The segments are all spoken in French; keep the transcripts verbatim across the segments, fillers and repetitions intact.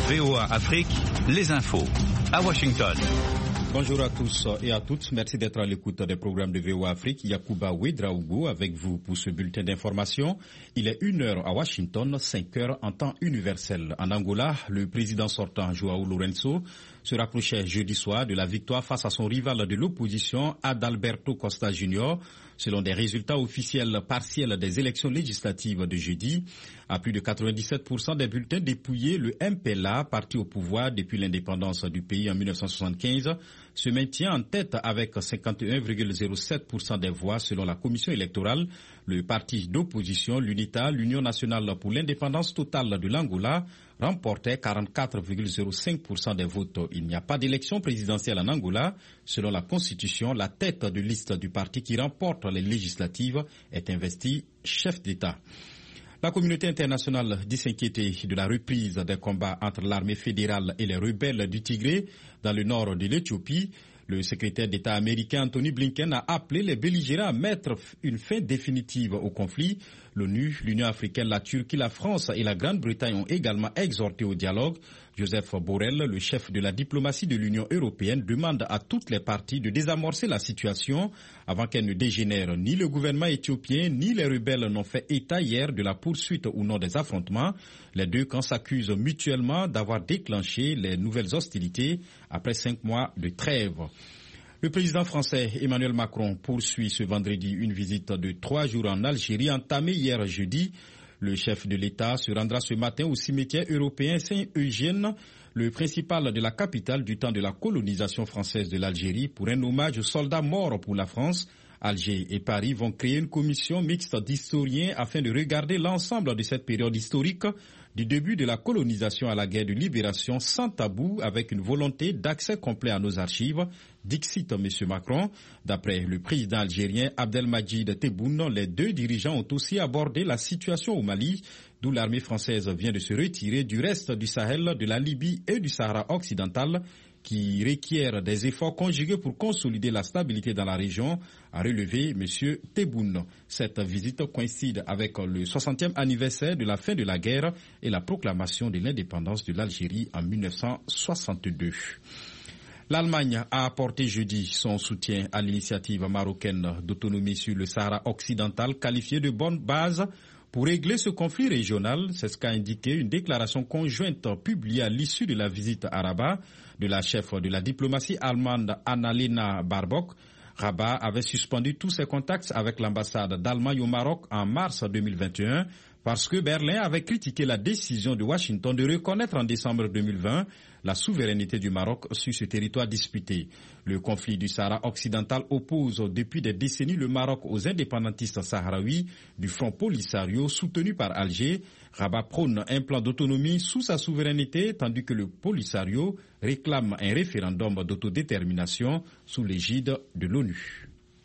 V O A Afrique, les infos à Washington. Bonjour à tous et à toutes. Merci d'être à l'écoute des programmes de V O A Afrique. Yacouba Ouedraogo avec vous pour ce bulletin d'information. Il est une heure à Washington, cinq heures en temps universel. En Angola, le président sortant João Lourenço se rapprochait jeudi soir de la victoire face à son rival de l'opposition, Adalberto Costa Junior, selon des résultats officiels partiels des élections législatives de jeudi. À plus de quatre-vingt-dix-sept pour cent des bulletins dépouillés, le M P L A, parti au pouvoir depuis l'indépendance du pays en mille neuf cent soixante-quinze, se maintient en tête avec cinquante et un virgule zéro sept pour cent des voix selon la commission électorale. Le parti d'opposition, l'UNITA, l'Union nationale pour l'indépendance totale de l'Angola, remportait quarante-quatre virgule zéro cinq pour cent des votes. Il n'y a pas d'élection présidentielle en Angola. Selon la Constitution, la tête de liste du parti qui remporte les législatives est investie chef d'État. La communauté internationale dit s'inquiéter de la reprise des combats entre l'armée fédérale et les rebelles du Tigré dans le nord de l'Éthiopie. Le secrétaire d'État américain Anthony Blinken a appelé les belligérants à mettre une fin définitive au conflit. L'ONU, l'Union africaine, la Turquie, la France et la Grande-Bretagne ont également exhorté au dialogue. Joseph Borrell, le chef de la diplomatie de l'Union européenne, demande à toutes les parties de désamorcer la situation avant qu'elle ne dégénère. Ni le gouvernement éthiopien ni les rebelles n'ont fait état hier de la poursuite ou non des affrontements. Les deux camps s'accusent mutuellement d'avoir déclenché les nouvelles hostilités après cinq mois de trêve. Le président français Emmanuel Macron poursuit ce vendredi une visite de trois jours en Algérie entamée hier jeudi. Le chef de l'État se rendra ce matin au cimetière européen Saint-Eugène, le principal de la capitale du temps de la colonisation française de l'Algérie, pour un hommage aux soldats morts pour la France. Alger et Paris vont créer une commission mixte d'historiens afin de regarder l'ensemble de cette période historique du début de la colonisation à la guerre de libération sans tabou, avec une volonté d'accès complet à nos archives. Dixit M. Macron. D'après le président algérien Abdelmadjid Tebboune, les deux dirigeants ont aussi abordé la situation au Mali, d'où l'armée française vient de se retirer du reste du Sahel, de la Libye et du Sahara occidental, qui requièrent des efforts conjugués pour consolider la stabilité dans la région, a relevé M. Tebboune. Cette visite coïncide avec le soixantième anniversaire de la fin de la guerre et la proclamation de l'indépendance de l'Algérie en mille neuf cent soixante-deux. L'Allemagne a apporté jeudi son soutien à l'initiative marocaine d'autonomie sur le Sahara occidental, qualifiée de bonne base pour régler ce conflit régional. C'est ce qu'a indiqué une déclaration conjointe publiée à l'issue de la visite à Rabat de la chef de la diplomatie allemande Annalena Baerbock. Rabat avait suspendu tous ses contacts avec l'ambassade d'Allemagne au Maroc en mars deux mille vingt et un parce que Berlin avait critiqué la décision de Washington de reconnaître en décembre deux mille vingt la souveraineté du Maroc sur ce territoire disputé. Le conflit du Sahara occidental oppose depuis des décennies le Maroc aux indépendantistes sahraouis du Front Polisario soutenu par Alger. Rabat prône un plan d'autonomie sous sa souveraineté, tandis que le Polisario réclame un référendum d'autodétermination sous l'égide de l'ONU.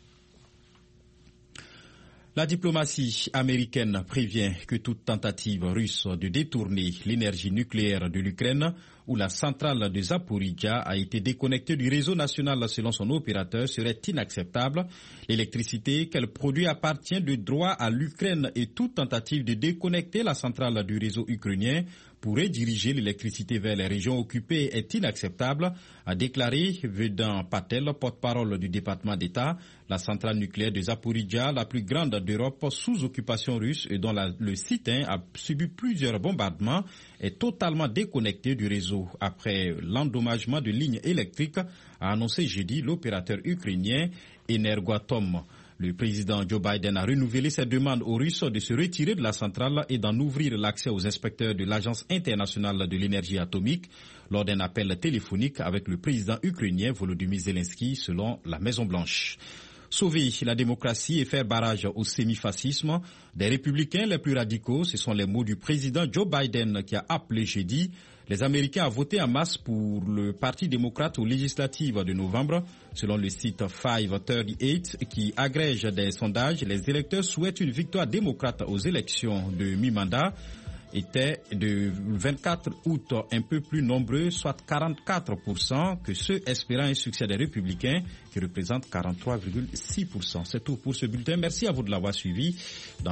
La diplomatie américaine prévient que toute tentative russe de détourner l'énergie nucléaire de l'Ukraine, où la centrale de Zaporizhzhia a été déconnectée du réseau national selon son opérateur, serait inacceptable. L'électricité qu'elle produit appartient de droit à l'Ukraine et toute tentative de déconnecter la centrale du réseau ukrainien pour rediriger l'électricité vers les régions occupées est inacceptable, a déclaré Vedant Patel, porte-parole du département d'État. La centrale nucléaire de Zaporizhzhia, la plus grande d'Europe sous occupation russe et dont la, le site hein, a subi plusieurs bombardements, est totalement déconnectée du réseau après l'endommagement de lignes électriques, a annoncé jeudi l'opérateur ukrainien Energoatom. Le président Joe Biden a renouvelé ses demandes aux Russes de se retirer de la centrale et d'en ouvrir l'accès aux inspecteurs de l'Agence internationale de l'énergie atomique lors d'un appel téléphonique avec le président ukrainien Volodymyr Zelensky, selon la Maison-Blanche. Sauver la démocratie et faire barrage au sémifascisme des républicains les plus radicaux, ce sont les mots du président Joe Biden qui a appelé jeudi les Américains à voter en masse pour le Parti démocrate aux législatives de novembre. Selon le site cinq cent trente-huit qui agrège des sondages, les électeurs souhaitent une victoire démocrate aux élections de mi-mandat. Étaient de vingt-quatre août un peu plus nombreux, soit quarante-quatre pour cent, que ceux espérant un succès des Républicains, qui représentent quarante-trois virgule six pour cent. C'est tout pour ce bulletin. Merci à vous de l'avoir suivi. Dans